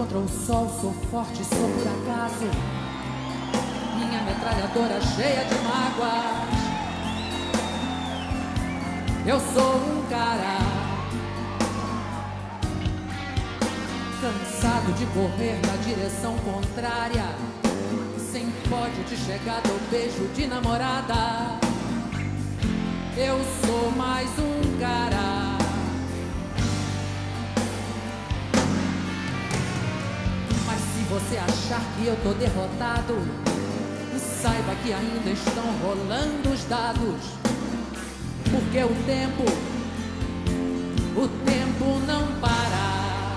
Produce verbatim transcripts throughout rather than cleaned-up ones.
contra o sol, sou forte, sou por acaso. Minha metralhadora cheia de mágoas. Eu sou um cara cansado de correr na direção contrária, sem pódio de chegada ou beijo de namorada. Eu sou mais um cara. Mas se você achar que eu tô derrotado, saiba que ainda estão rolando os dados. Porque o tempo, o tempo não para.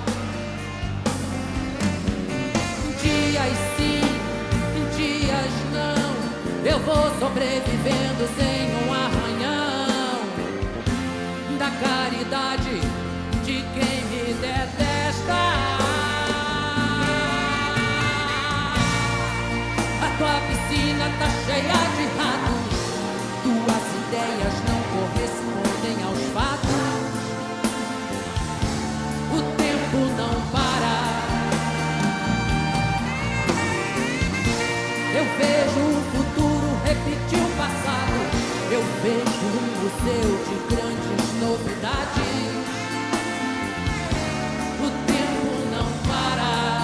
Dias sim, dias não, eu vou sobrevivendo sem um arranhão da caridade de quem me detesta. A tua piscina tá cheia de ratos, tuas ideias não correspondem aos fatos. O tempo não para. Eu vejo o futuro repetir o passado. Eu vejo um museu de grandes novidades. O tempo não para.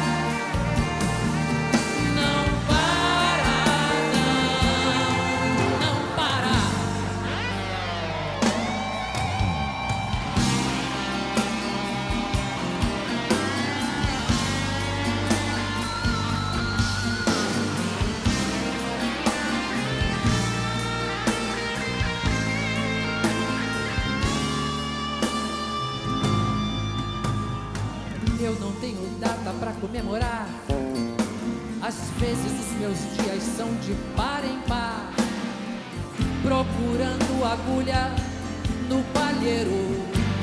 Não para, não, não para. Eu não tenho data pra comemorar. Às vezes os meus dias são de par em par, procurando agulha no palheiro.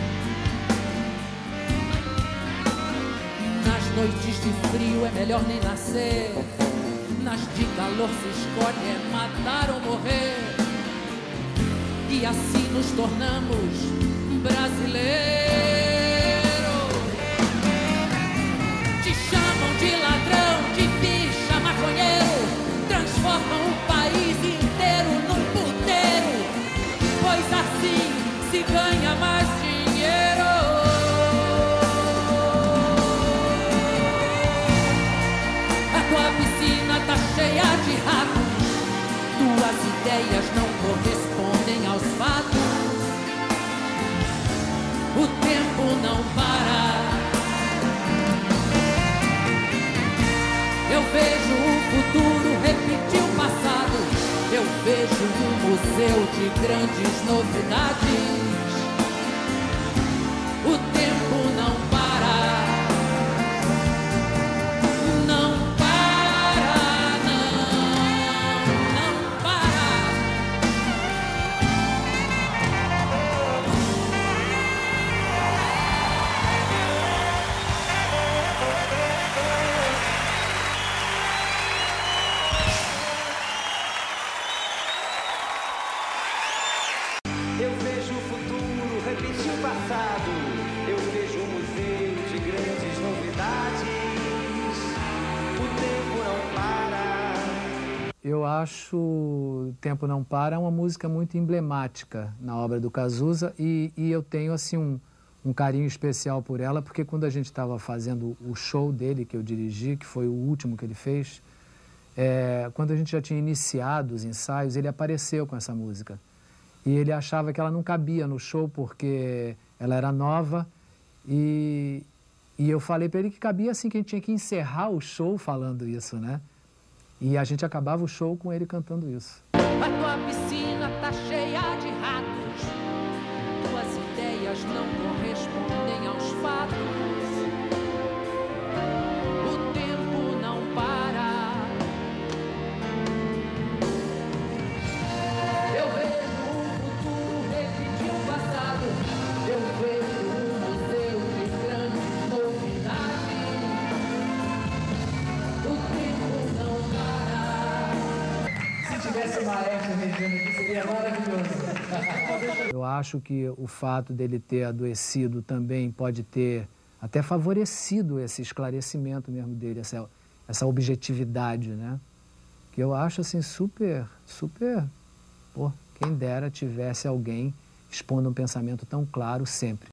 Nas noites de frio é melhor nem nascer. Nas de calor se escolhe é matar ou morrer. E assim nos tornamos brasileiros. De ladrão, de bicha, maconheiro, transformam o país inteiro num puteiro, pois assim se ganha mais dinheiro. A tua piscina tá cheia de ratos, tuas ideias não correspondem aos fatos. O tempo não para. Eu vejo o futuro repetir o passado. Eu vejo um museu de grandes novidades. O tempo não para. Não para, não, não para. Eu vejo o futuro repetir o passado. Eu vejo um museu de grandes novidades. O tempo não para. Eu acho O Tempo Não Para uma música muito emblemática na obra do Cazuza e, e eu tenho assim um, um carinho especial por ela, porque quando a gente estava fazendo o show dele, que eu dirigi, que foi o último que ele fez, é, quando a gente já tinha iniciado os ensaios, ele apareceu com essa música. E ele achava que ela não cabia no show porque ela era nova. E, e eu falei para ele que cabia assim, que a gente tinha que encerrar o show falando isso, né? E a gente acabava o show com ele cantando isso. A tua piscina tá cheia de ratos, tuas ideias não correspondem aos fatos. O tempo não para. Eu vejo o futuro repetir o passado. Eu vejo um museu de grandes novidades. O tempo não para. Se tivesse uma Maestro regendo aqui, seria maravilhoso. Eu acho que o fato dele ter adoecido também pode ter até favorecido esse esclarecimento mesmo dele, essa, essa objetividade, né? Que eu acho assim super, super, pô, quem dera tivesse alguém expondo um pensamento tão claro sempre.